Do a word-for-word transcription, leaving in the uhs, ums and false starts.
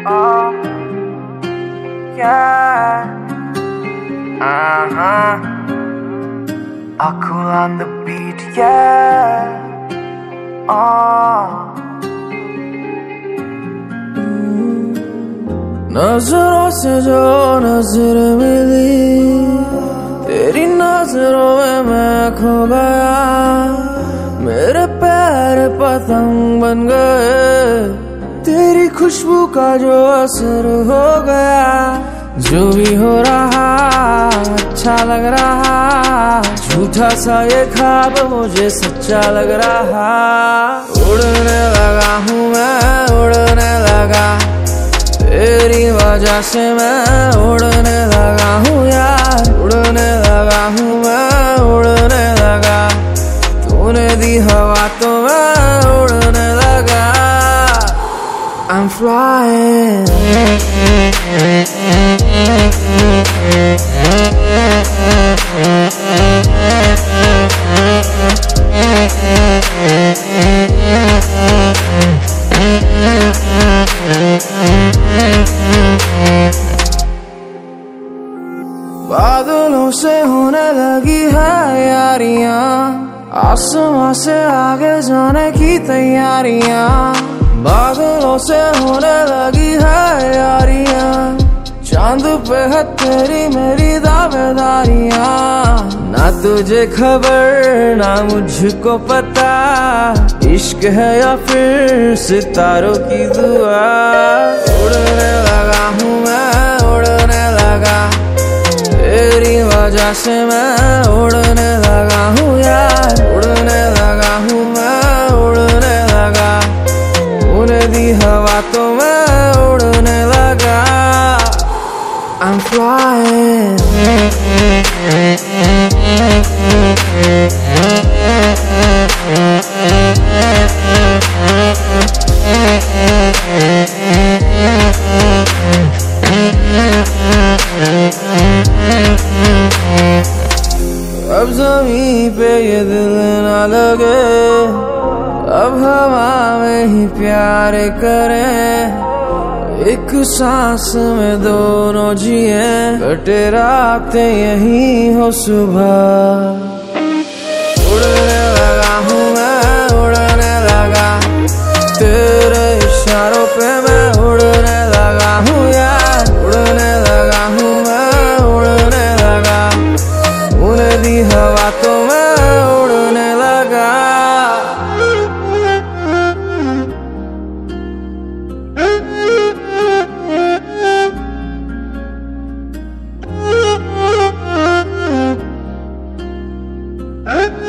Oh, yeah. Uh-huh. Akul on the beat, yeah. Oh. नजरों से जो नजर मिली, तेरी नजरों में मैं खो गया। मेरे पैर पतंग बन गए, तेरी खुशबू का जो असर हो गया। जो भी हो रहा अच्छा लग रहा, झूठा सा ये ख्वाब मुझे सच्चा लग रहा। उड़ने लगा हूँ मैं, उड़ने लगा तेरी वजह से मैं, उड़ने लगा हूँ यार। उड़ने लगा हूँ मैं, उड़ने लगा तूने दी हवा तो मैं उड़ने लगा। I'm flying. बादलों से होने लगी है यारियां, आसमां से आगे जाने की तैयारियां। बादलों से होने लगी है यारियां, चांद पे है तेरी मेरी दावेदारियां। ना तुझे खबर ना मुझको पता, इश्क है या फिर सितारों की दुआ। उड़ने लगा हूँ मैं, उड़ने लगा तेरी वजह से मैं, उड़ने लगा हूँ यार। उड़ने लगा हूँ मैं, उड़ने लगा तूने दी हवा तो मैं उड़ने लगा। I'm flying. अब ज़मीं पे ये दिल ना लगे, अब हवा में ही प्यार करें। एक सांस में दोनों जिए, कटे रातें यही हो सुबह। उड़ने लगा हूँ मैं, उड़ने लगा तेरे इशारों पे मैं उड़ने लगा हूँ यार। उड़ने लगा हूँ मैं, उड़ने लगा तूने दी हवा तो मैं उड़ने लगा। Huh?